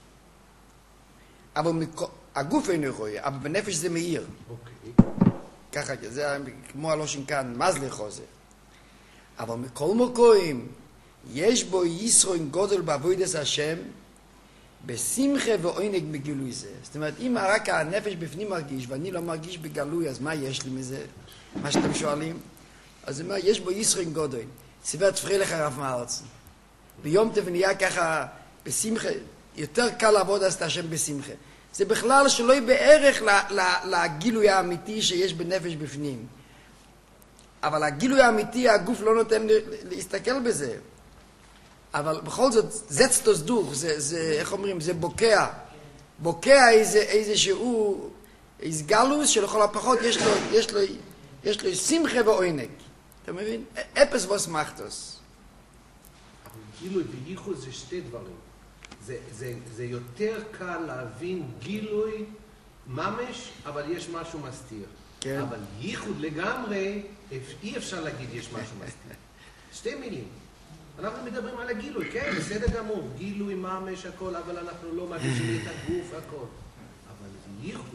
אבל הגוף אינו רואה, אבל בנפש זה מאיר. אוקיי. ככה, זה כמו הלושן כאן, מזלי חוזה. אבל מכל מקום, יש בו ישרון גודל בעבודת השם, בשמחה ועונג בגילוי זה. זאת אומרת, אם רק הנפש בפנים מרגיש, ואני לא מרגיש בגלוי, אז מה יש לי מזה? מה שאתם שואלים? אז זה אומר, יש בו ישרון גודל. סיבר תפרי לך רב מארץ. ביום תבניה ככה, בשמחה, יותר קל לעבוד את השם בשמחה. זה בכלל שלא יהיה בערך לגילוי האמיתי שיש בנפש בפנים. אבל הגילוי האמיתי, הגוף לא נותן להסתכל בזה. אבל בכל זאת, זצטוס דוך, זה, זה, איך אומרים, זה בוקע. בוקע איזה, איזה שהוא, איזה גלוס שלכל הפחות יש לו, יש לו, יש לו שמחה ועונג. אתה מבין? אפס וסמכתוס. אבל גילוי וייחוד זה שתי דברים. זה, זה, זה יותר קל להבין גילוי ממש, אבל יש משהו מסתיר. כן. אבל ייחוד לגמרי, אי אפשר להגיד יש משהו מסתיר. שתי מילים. אנחנו מדברים על הגילוי, כן, בסדר גמור. גילוי ממש הכל, אבל אנחנו לא מרגישים את הגוף הכל. אבל זה ייחוד.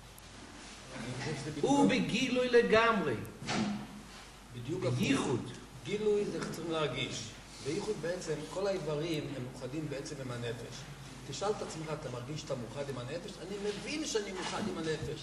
הוא בגילוי לגמרי. בדיוק ייחוד. גילוי זה צריכים להרגיש. בייחוד בעצם, כל האיברים הם מאוחדים בעצם עם הנפש. תשאל את עצמך, אתה מרגיש שאתה מאוחד עם הנפש? אני מבין שאני מאוחד עם הנפש.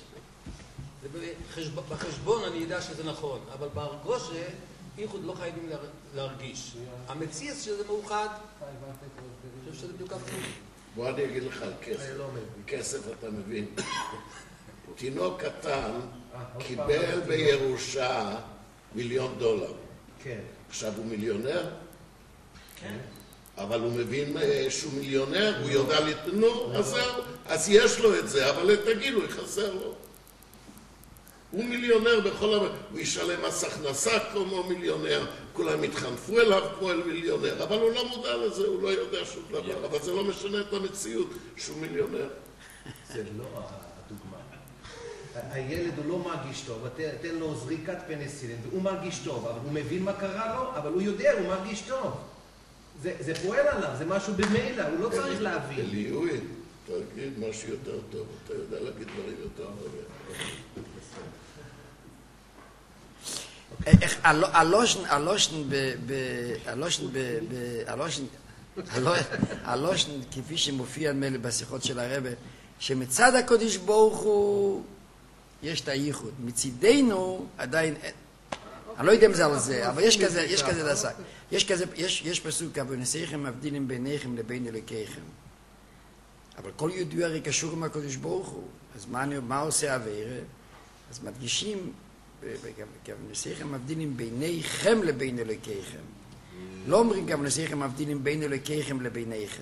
בחשבון אני יודע שזה נכון, אבל בהרגושה, ייחוד לא חייבים להרגיש. המציאס שזה מאוחד, אני חושב שזה בדיוק הפוך. בוא אני אגיד לך על כסף. כסף אתה מבין. תינוק קטן קיבל בירושה מיליון דולר. כן. עכשיו הוא מיליונר? כן. אבל הוא מבין שהוא מיליונר, הוא יודע לתנו, אז יש לו את זה, אבל תגידו, חסר לו. הוא מיליונר בכל המ... הוא ישלם מס הכנסה כמו מיליונר, כולם יתחנפו אליו כמו אל מיליונר, אבל הוא לא מודע לזה, הוא לא יודע שום דבר, אבל זה לא משנה את המציאות שהוא מיליונר. זה לא הדוגמה. הילד הוא לא מרגיש טוב, תן לו זריקת פניסילין, והוא מרגיש טוב, אבל הוא מבין מה קרה לו, אבל הוא יודע, הוא מרגיש טוב. זה, זה פועל עליו, זה משהו במילא, הוא לא צריך להבין. אליואין, תגיד משהו יותר טוב, אתה יודע להגיד דברים יותר טובים. איך הלושן, הלושן ב... הלושן ב... הלושן... הלושן, כפי שמופיע מלא בשיחות של הרבה, שמצד הקודש ברוך הוא יש את הייחוד. מצידנו עדיין אין. אני לא יודע אם זה על זה, אבל יש כזה, יש כזה דסק. יש כזה, יש, יש פסוק, ונשיכם מבדילים ביניכם לבין אלוקיכם. אבל כל יהודי הרי קשור עם הקודש ברוך הוא. אז מה, מה עושה עבירה? אז מדגישים, ונשיכם מבדילים ביניכם לבין אלוקיכם. לא אומרים גם ונשיכם מבדילים בין אלוקיכם לביניכם.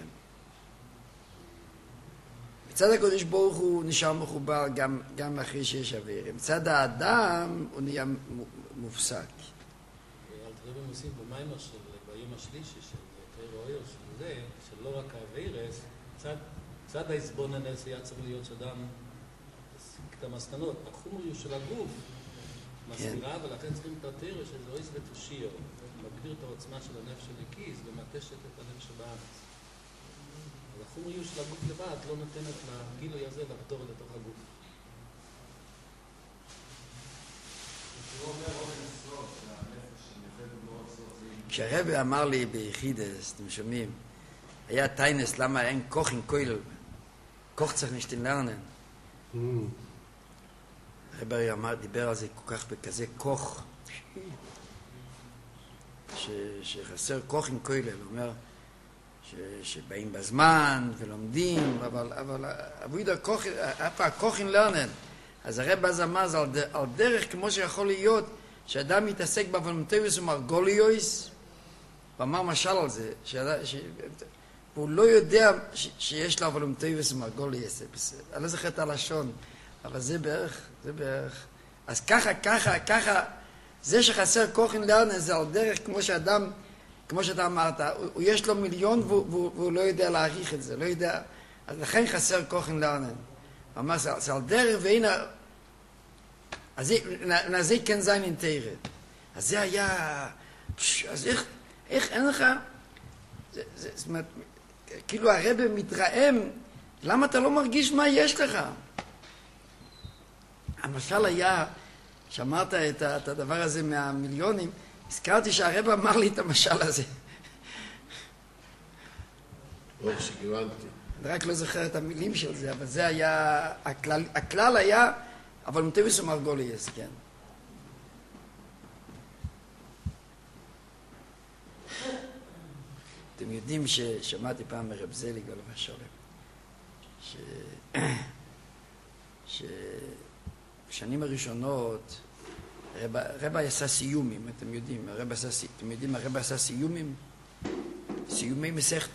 מצד הקודש ברוך הוא נשאר מחובר גם, גם אחרי שיש עבירה. מצד האדם הוא נהיה מופסק. אלתרעבים עושים במיימר של ביום השלישי של תרא אויר של זה, שלא רק האבירס, צד, צד ההסבוננס היה צריך להיות שאדם יסיק את המסקנות. החומריות של הגוף מסבירה, ולכן צריכים את התרא שזה אויס ותושיע, מגביר את העוצמה של הנפש של הקיס ומתשת את הנפש שבארץ. אז החומריות של הגוף לבד לא נותנת לגילוי הזה לחדור לתוך הגוף. כשהרבי אמר לי ביחידס, אתם שומעים, היה טיינס, למה אין כוח עם כולל? כוח צריך נשתין לרנן. הרבי אמר, דיבר על זה כל כך בכזה כוח, שחסר כוח עם כולל. הוא אומר שבאים בזמן ולומדים, אבל אבוידו כוח עם לרנן. אז הרב אז אמר, זה על דרך כמו שיכול להיות שאדם מתעסק בוולונטריוס ומרגוליוס, ואמר משל על זה, והוא לא יודע שיש לו וולונטריוס ומרגוליוס, אני לא זוכר את הלשון, אבל זה בערך, זה בערך. אז ככה, ככה, ככה, זה שחסר כוחן לרנן זה על דרך כמו שאדם, כמו שאתה אמרת, הוא יש לו מיליון והוא לא יודע להעריך את זה, לא יודע, אז לכן חסר כוחן לרנן. הוא אמר, זה על דרך והנה, אז זה כן זין אינטרט. אז זה היה, אז איך, איך אין לך, זה, זה, זאת אומרת, כאילו הרב מתרעם, למה אתה לא מרגיש מה יש לך? המשל היה, שאמרת את, את הדבר הזה מהמיליונים, הזכרתי שהרב אמר לי את המשל הזה. טוב שגיוונתי. אני רק לא זוכר את המילים של זה, אבל זה היה, הכלל, הכלל היה, אבל מוטביס ומרגוליאס, כן. אתם יודעים ששמעתי פעם מרב זליג על השולם, ש... שבשנים הראשונות רב, רב עשה סיומים, אתם יודעים, הרב עשה, אתם יודעים, הרב עשה סיומים, סיומי מסכתה.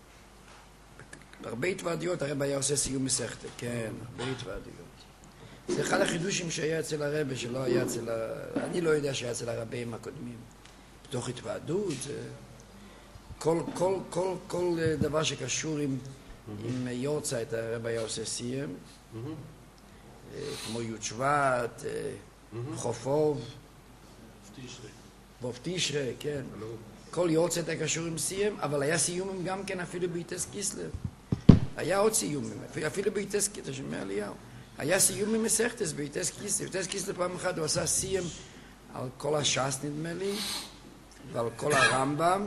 הרבה התוועדיות הרב היה עושה סיום מסכתה, כן, הרבה התוועדיות. זה אחד החידושים שהיה אצל הרבה, שלא היה אצל, אני לא יודע שהיה אצל הרבים הקודמים. בתוך התוועדות, כל, כל, כל, כל דבר שקשור עם, עם יורצייט, הרבה היה עושה סיים, כמו י' שבט, חופוב, ואוף תשרי, כן. כל יורצייט היה קשור עם סיים, אבל היה סיומים גם כן אפילו ביטס קיסלב. היה עוד סיומים, אפילו ביטס קיסלב, אתה שומע אליהו. היה סיום ממסכתס ביטס קיסלב. ביטס קיסלב פעם אחת הוא עשה סיים על כל הש"ס נדמה לי, ועל כל הרמב"ם.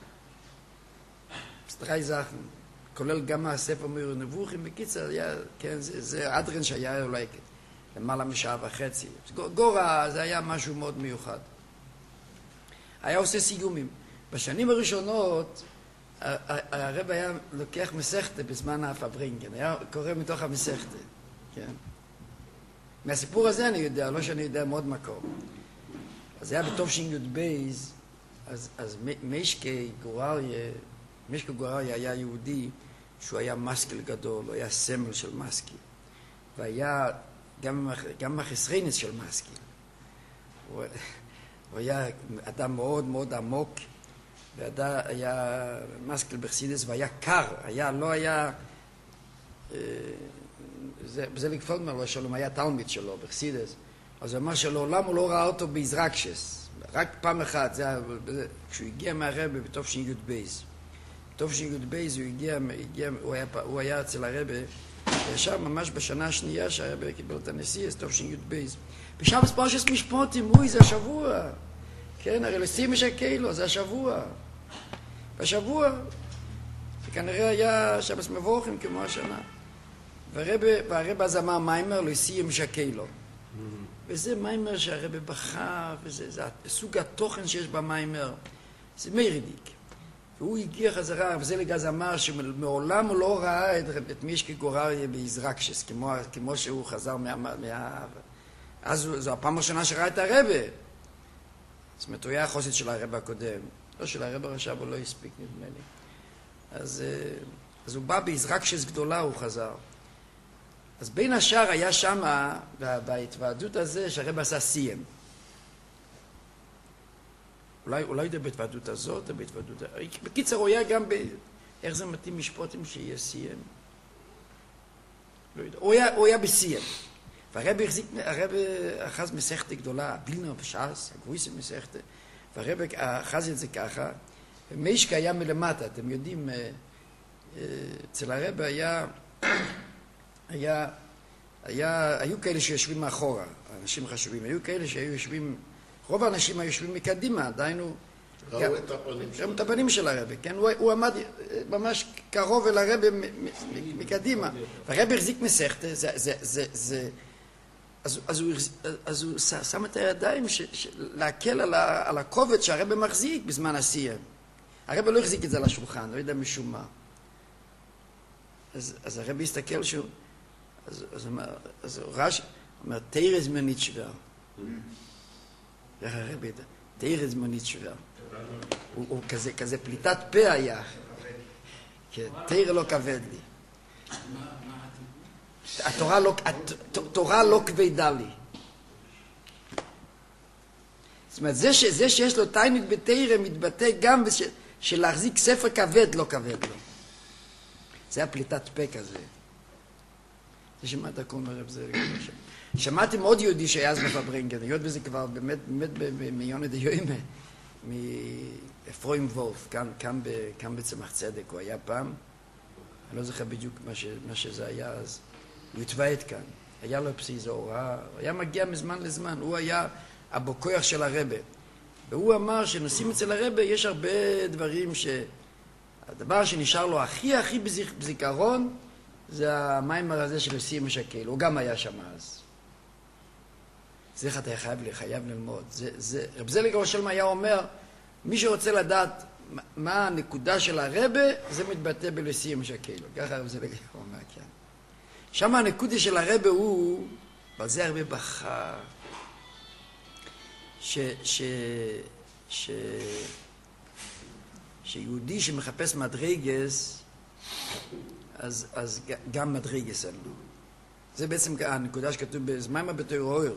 סטרי זכן, כולל גם הספר מאיר נבוכים. בקיצר, היה, כן, זה, זה אדרן שהיה אולי למעלה משעה וחצי. גורה, זה היה משהו מאוד מיוחד. היה עושה סיומים. בשנים הראשונות, הרב היה לוקח מסכתה בזמן הפברינגן, היה קורא מתוך המסכתה. כן. מהסיפור הזה אני יודע, לא שאני יודע מאוד מקום. אז היה בטוב ש"י בייז, אז, אז משקי גורליה, משקי גורליה היה יהודי שהוא היה מסקיל גדול, הוא היה סמל של מסקיל. והיה גם, גם מחסרינס של מסקיל. הוא, הוא היה אדם מאוד מאוד עמוק, ואדם היה מסקיל בחסידס והיה קר, היה, לא היה... אה, זה לגפולדמן לא שלום, היה תלמיד שלו בחסידס, אז הוא אמר שלעולם הוא לא ראה אותו ביזרקשס, רק פעם אחת, זה היה, כשהוא הגיע מהרבא בתוף ש"י בייז. בתוף ש"י בייז הוא הגיע, הגיע הוא, היה, הוא היה אצל הרבא, וישר ממש בשנה השנייה שהרבא קיבל את הנשיא, אז תוף ש"י בייז. בשבס פרשס משפוטים, אוי, זה השבוע. כן, הרי לשים משקי לו, זה השבוע. בשבוע, וכנראה היה שבס מבורכים כמו השנה. והרבא אז אמר מיימר, לשים משקי לו. וזה מיימר שהרבא בכה, וזה זה סוג התוכן שיש במיימר. זה מיירדיק. והוא הגיע חזרה, וזה לגז אמר שמעולם הוא לא ראה את, את מישקי גורריה ביזרקשס, כמו, כמו שהוא חזר מה... מה אז זו הפעם הראשונה שראה את הרבא. זאת אומרת, הוא היה החוסית של הרבא הקודם. לא של הרבא הרשב, הוא לא הספיק, נדמה לי. אז, אז הוא בא ביזרקשס גדולה, הוא חזר. אז בין השאר היה שם, בהתוועדות הזה, שהרבא עשה סיים. אולי, אולי זה בהתוועדות הזאת, או בהתוועדות... בקיצר, הוא היה גם ב... איך זה מתאים משפוטים שיהיה סיים? לא יודע. הוא היה, הוא היה בסיים. והרבא החזיק, הרבא אחז מסכת גדולה, בילנה בש"ס, הגבויסה מסכת, והרבא אחז את זה ככה, ומשקה היה מלמטה, אתם יודעים, אצל הרבא היה, היה, היה, היו כאלה שיושבים מאחורה, אנשים חשובים, היו כאלה שהיו יושבים, רוב האנשים היו יושבים מקדימה, דיינו, ראו את הפנים ראו את הפנים של הרבא, כן? הוא, הוא עמד ממש קרוב אל הרבא מקדימה, והרבא החזיק מסכת, זה, זה, זה, זה, אז, אז, הוא, אז הוא שם את הידיים ש, ש, להקל על, ה, על הכובד שהרבא מחזיק בזמן הסיים. הרבא לא החזיק את זה על השולחן, לא יודע משום מה. אז, אז הרבא הסתכל שהוא, אז, אז, אז הוא ראה, הוא אומר, תרא זמנית שוור. איך הרבא ידע? תרא זמנית שוור. הוא, הוא כזה, כזה פליטת פה היה. כן, תרא לא כבד לי. התורה לא, התורה לא כבדה לי. זאת אומרת, זה, ש, זה שיש לו תיינית בתרא מתבטא גם בש, שלהחזיק ספר כבד לא כבד לו. זה היה פליטת פה כזה. זה שמעת קומר רב זה. שמעתי מאוד יהודי שהיה אז בפברינגן, היות וזה כבר באמת, באמת במיונה דיומה, מאפרוים וולף, כאן, כאן, כאן בצמח צדק, הוא היה פעם, אני לא זוכר בדיוק מה, ש, מה שזה היה אז. הוא התוועד כאן, היה לו פסיזה הוראה, הוא היה מגיע מזמן לזמן, הוא היה הבוקויח של הרבא. והוא אמר שנושאים אצל הרבא יש הרבה דברים שהדבר שנשאר לו הכי הכי בזיכרון זה המיימר הזה של לשים משקל, הוא גם היה שם אז. זה איך אתה חייב, חייב ללמוד. זה, זה, רב זליג רושלם היה אומר, מי שרוצה לדעת מה הנקודה של הרבא, זה מתבטא בלשים משקל. ככה רב זליג אומר, כן. שם הנקודה של הרבא הוא, ועל זה הרבה בכה, ש, ש, ש, שיהודי שמחפש מדרגס, אז, אז גם מדרגס אין לו. זה בעצם הנקודה שכתוב בזמיימה בתוירויר.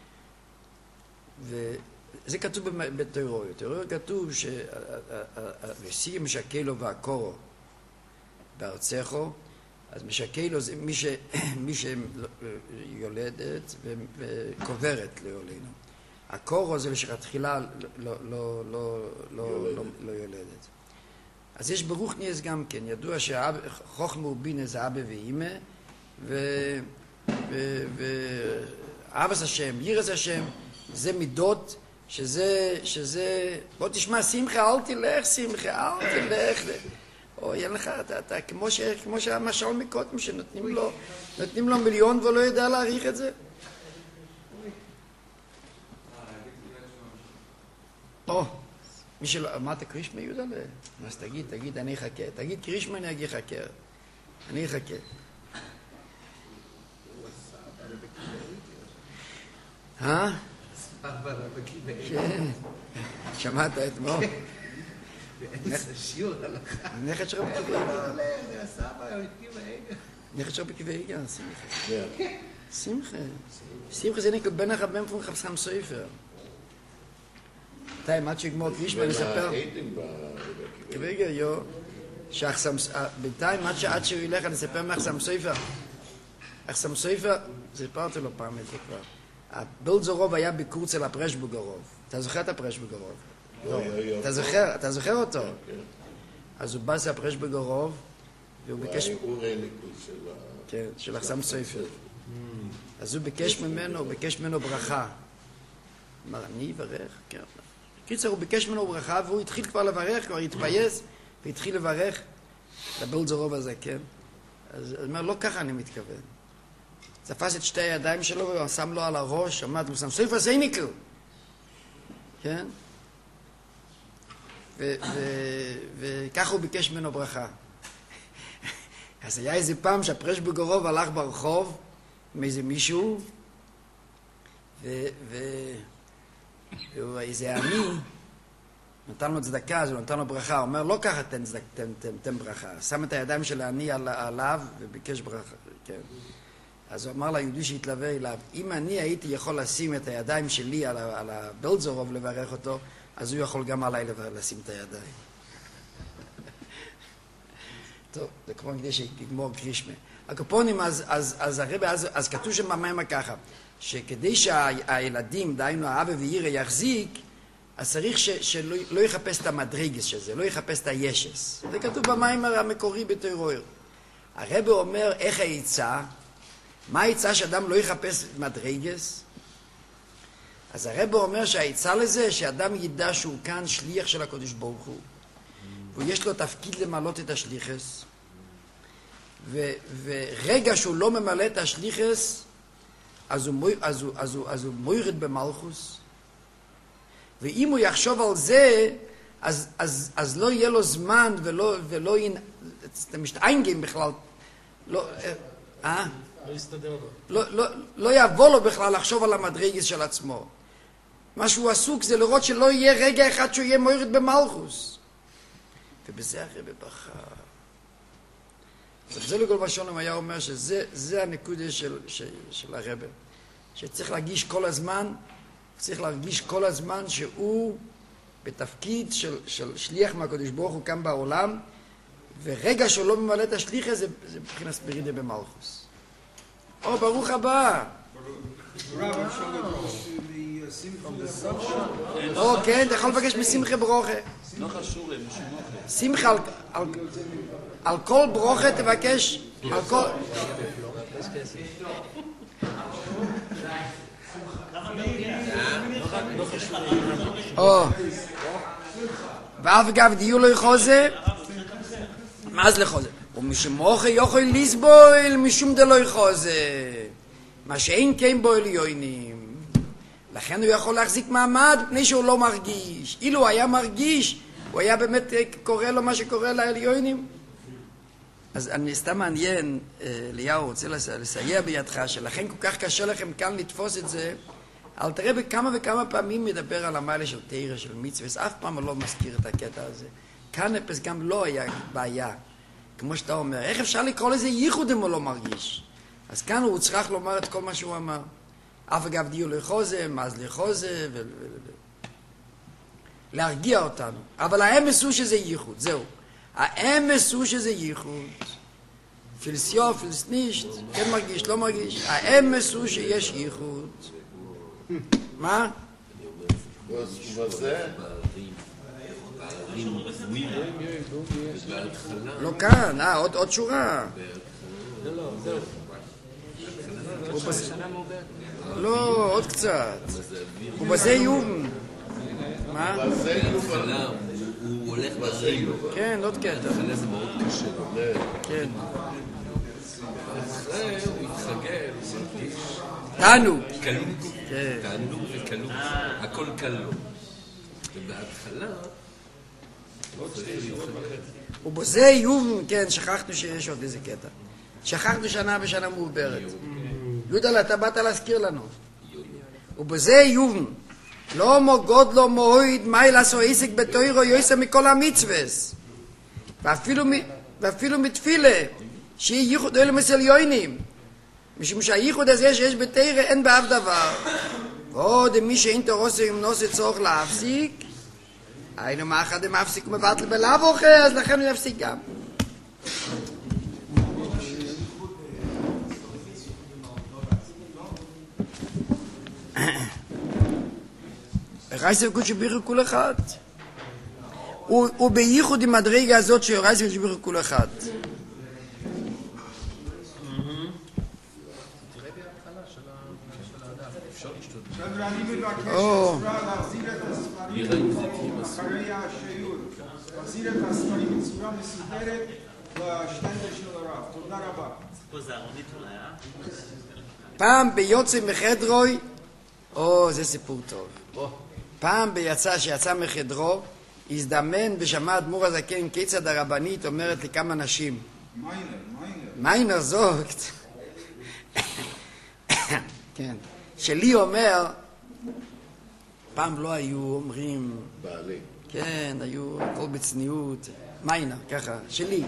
וזה כתוב בתוירויר. בתוירויר כתוב ושיא משקלו והקורו בארצךו, אז משקלו זה מי, ש, מי שיולדת וקוברת ליולנו. הקורו זה לשכתחילה לא, לא, לא, לא, לא, לא יולדת. אז יש ברוכניאס גם כן, ידוע שחוכמה ובינה זה אבא ואימא, ואבס השם, ירס השם, זה מידות, שזה, שזה, בוא תשמע, שמחה, אל תלך, שמחה, אל תלך. או אין לך, אתה, אתה, כמו ש, כמו שהמשל מקודם, שנותנים לו, נותנים לו מיליון ולא יודע להעריך את זה. או, מי שלא, אמרת קרישמה יהודה? אז תגיד, תגיד, אני אחכה. תגיד קרישמה, אני אגיד חכה. אני אחכה. אה? כן. שמעת אתמול? איזה שיעור הלכה. נכד שלך בקווי לא, זה הסבא, הוא התקים העגה. נכד שלך בקווי עגה, שמחה. שמחה. שמחה זה נקרא בן החבן פון חפשם סופר. די, עד שיגמור קרישמה נספר. קווי עגה, יו. בינתיים, עד שהוא ילך, נספר מחסם סופר. אחסם סופר, סיפרתי לו פעם את זה כבר. הבילזורוב היה ביקור אצל הפרשבוגרוב. אתה זוכר את הפרשבוגרוב? לא. אתה זוכר, אתה זוכר אותו? אז הוא בא אצל הפרשבוגרוב, והוא ביקש... הוא רליקוי של ה... כן, של אחסם סופר. אז הוא ביקש ממנו, הוא ביקש ממנו ברכה. אמר, אני אברך? כן. קיצר, הוא ביקש ממנו ברכה, והוא התחיל כבר לברך, כבר התפייס, והתחיל לברך לבילזורוב הזה, כן? אז הוא אומר, לא ככה אני מתכוון. תפס את שתי הידיים שלו ושם לו על הראש, עמד, הוא שם סופר סייניקל. כן? וככה הוא ביקש ממנו ברכה. אז היה איזה פעם שהפרשבוגרוב הלך ברחוב עם איזה מישהו, ואיזה עני נתן לו צדקה, אז הוא נתן לו ברכה, הוא אומר, לא ככה תן, תן, תן, תן ברכה. שם את הידיים של העני על, עליו וביקש ברכה, כן. אז הוא אמר ליהודי שהתלווה אליו, אם אני הייתי יכול לשים את הידיים שלי על, על הבילזורוב לברך אותו, אז הוא יכול גם עליי לשים את הידיים. טוב, זה כמו כדי שיגמור קרישמה. הקופונים, אז, אז, אז, הרבה, אז, אז כתוב שם במים ככה, שכדי שהילדים, דהיינו האבא ואירא יחזיק, אז צריך ש, שלא לא יחפש את המדרגס של זה, לא יחפש את הישס. זה כתוב במים המקורי בתוירויר. הרבה אומר, איך העיצה? מה העיצה שאדם לא יחפש מדרגס? אז הרבה אומר שהעיצה לזה, שאדם ידע שהוא כאן שליח של הקדוש ברוך הוא, ויש לו תפקיד למלות את השליחס, ו, ורגע שהוא לא ממלא את השליחס, אז הוא, אז הוא, אז הוא, אז הוא מוירד במלכוס, ואם הוא יחשוב על זה, אז, אז, אז לא יהיה לו זמן ולא, ולא ין... אתם משתענגים בכלל. לא, אה? לא יסתדר לו. לא, לא, לא יבוא לו בכלל לחשוב על המדרגס של עצמו. מה שהוא עסוק זה לראות שלא יהיה רגע אחד שהוא יהיה מוירד במלכוס. ובזה הרב בכה. זה לגול בשולם היה אומר שזה זה הנקודה של, של, של הרב. שצריך להרגיש כל הזמן, צריך להרגיש כל הזמן שהוא בתפקיד של, של שליח מהקדוש ברוך הוא כאן בעולם, ורגע שהוא לא ממלא את השליח הזה, זה מבחינת ספירידה במלכוס. או, ברוך הבא. או, כן, אתה יכול לבקש משמחה ברוכה. שמחה על, על, על כל ברוכה תבקש, על כל... או, ואף אגב דיור לא יחוזה, מה זה לחוזה? ומשום אוכל יוכל לסבול, משום דלא יחוזה, מה שאין כן בו עליונים. לכן הוא יכול להחזיק מעמד, פני שהוא לא מרגיש. אילו הוא היה מרגיש, הוא היה באמת קורא לו מה שקורא לעליונים. אז אני סתם מעניין, אליהו רוצה לסייע בידך, שלכן כל כך קשה לכם כאן לתפוס את זה, אבל תראה בכמה וכמה פעמים מדבר על המעלה של תירא, של מצווה, אף פעם לא מזכיר את הקטע הזה. כאן אפס גם לא היה בעיה. כמו שאתה אומר, איך אפשר לקרוא לזה ייחוד אם הוא לא מרגיש? אז כאן הוא צריך לומר את כל מה שהוא אמר. אף אגב דיור לחוזה, מאז לחוזה, ו... להרגיע אותנו. אבל האמס הוא שזה ייחוד, זהו. האמס הוא שזה ייחוד. פילסיו, פילסנישט, כן מרגיש, לא מרגיש. האמס הוא שיש ייחוד. מה? ובזה? לא כאן, אה, עוד, עוד שורה. לא, עוד קצת. ובזה יובן. מה? בזה יובן. הוא הולך בזה יובן. כן, עוד קטע. זה מאוד קשה. כן. אחרי הוא יתחגל, הוא מרגיש. תענוג. קלות. תענוג וקלות. הכל קלות. ובהתחלה... ובזה יובן, כן, שכחנו שיש עוד איזה קטע. שכחנו שנה בשנה מעוברת. יהודה, אתה באת להזכיר לנו. ובזה יובן, לא מוגוד לא מוהיד, מי לעשו עסק בתוירו יויסה מכל המצווס. ואפילו, ואפילו מתפילה, שיהיה ייחוד אלו מסליונים. משום שהייחוד הזה שיש בתירה אין באף דבר. ועוד מי שאין תורוסו עם נוסי צורך להפסיק, היינו מה אחד מפסיק מבטל בלאו אוכל, אז לכן הוא יפסיק גם. רייסה וקודש בירו כל אחד. ובייחוד עם הדרגה הזאת שרייסה וקודש בירו כל אחד. חבר'ה, אני מבקש בצורה להחזיר את הספרים אחרי השיעור. להחזיר את הספרים בצורה מסודרת לשטנדר של הרב. תודה רבה. פעם ביוצא מחדרוי, או, זה סיפור טוב. פעם ביצא, שיצא מחדרו, הזדמן ושמע אדמו"ר הזקן כיצד הרבנית אומרת לכמה נשים. מיינר, מיינר. מיינר זוגת. כן. שלי אומר, פעם לא היו אומרים, בעלי. כן, היו הכל בצניעות, מיינר, ככה, שלי.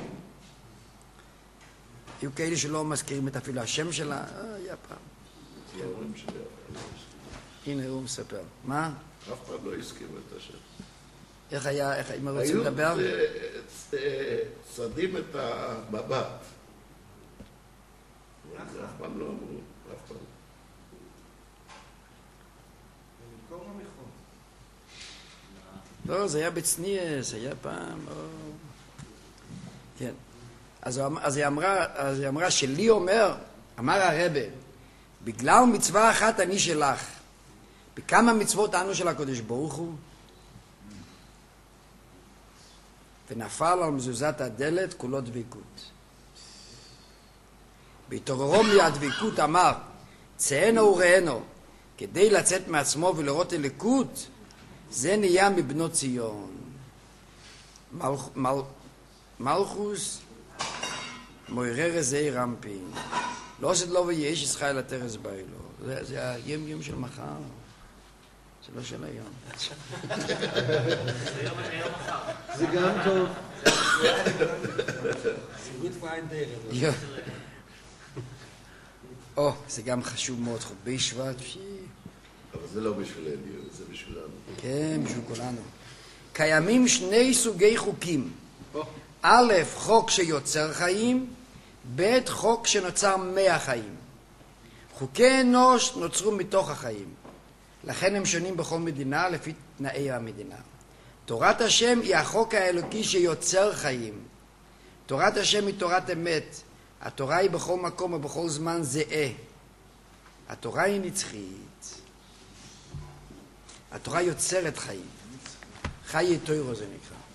היו כאלה שלא מזכירים את אפילו השם שלה, אה, היה פעם. זה ההורים שלי. הנה הוא מספר. מה? אף פעם לא הסכימו את השם. איך היה, איך, אם רוצים לדבר? היו צדים את המבט. זה אף פעם לא אמרו, אף פעם. לא, זה היה בצניאס, היה פעם, או... כן. אז, אז, היא אמרה, אז היא אמרה, שלי אומר, אמר הרבה, בגלל מצווה אחת אני שלך, בכמה מצוות אנו של הקדוש ברוך הוא? ונפל על מזוזת הדלת כולו דבקות. בהתעוררו מהדבקות אמר, צאנו וראינו, כדי לצאת מעצמו ולראות אלוקות, זה נהיה מבנות ציון. מלכ, מל, מלכוס מוירר זה רמפין. לא עושה לו ויש ישראל התרס באילו. זה, זה היום יום של מחר. זה לא של היום. זה גם טוב. או, זה גם חשוב מאוד, חובי שבט. אבל זה לא בשבילנו, זה בשבילנו. כן, בשביל כולנו. קיימים שני סוגי חוקים. א', חוק שיוצר חיים, ב', חוק שנוצר מהחיים. חוקי אנוש נוצרו מתוך החיים. לכן הם שונים בכל מדינה לפי תנאי המדינה. תורת השם היא החוק האלוקי שיוצר חיים. תורת השם היא תורת אמת. התורה היא בכל מקום ובכל זמן זהה. התורה היא נצחית. התורה יוצרת חיים. חיי תוירו זה נקרא.